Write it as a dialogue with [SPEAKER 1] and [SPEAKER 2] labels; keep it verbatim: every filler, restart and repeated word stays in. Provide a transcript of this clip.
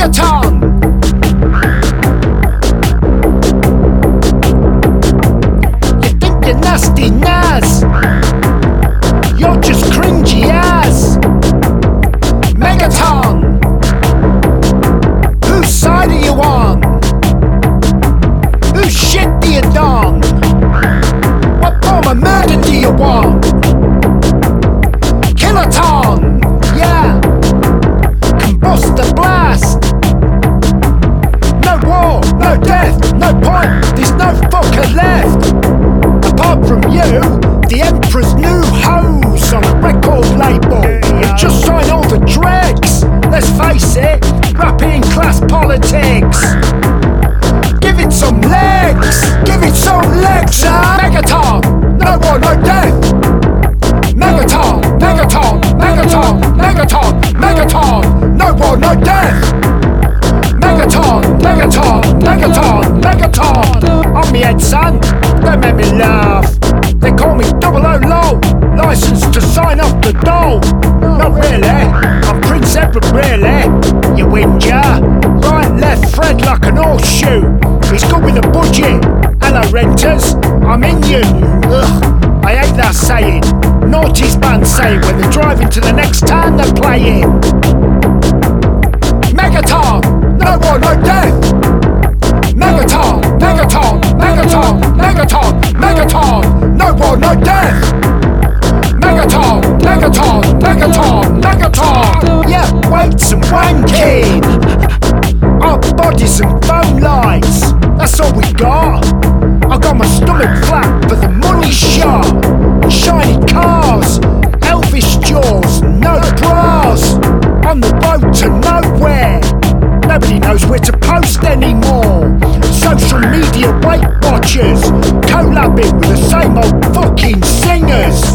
[SPEAKER 1] Megaton. You think you're nasty Naz? You're just cringy as Megaton. Whose side are you on? Whose shit do you don? What form of murder do you want? Kiloton, yeah. Combust the blast. No war, no death, no point, there's no fucker left. Apart from you, the Emperor's new hose on a record label. You just sign all the dregs. Let's face it, rapping class politics. Give it some legs, give it some legs, huh? Megaton, no war, no death. Megaton, Megaton, Megaton, Megaton, Megaton, no war, no death. Megaton, Megaton, Megaton, Megaton. On me head, son, don't make me laugh. They call me double O low, licensed to sign off the dough. Not really, I'm Prince Edward really. You whinger, right, left, Fred like an horseshoe. He's good with a budget. Hello renters, I'm in you. Ugh, I hate that saying. Naughty's band say when they're driving to the next town they're playing. Megaton, no war, no death. Megaton, Megaton, Megaton, Megaton, Megaton, no war, no death. Megaton, Megaton, Megaton, Megaton. Yeah, weights and wanking. Our bodies and phone lines, that's all we got. I got my stomach flat for the money shot. Shiny cars, Elvis jaws, no bras. On the road to nowhere, nobody knows where to post anymore. Social media Weight Watchers, collabing with the same old fucking singers.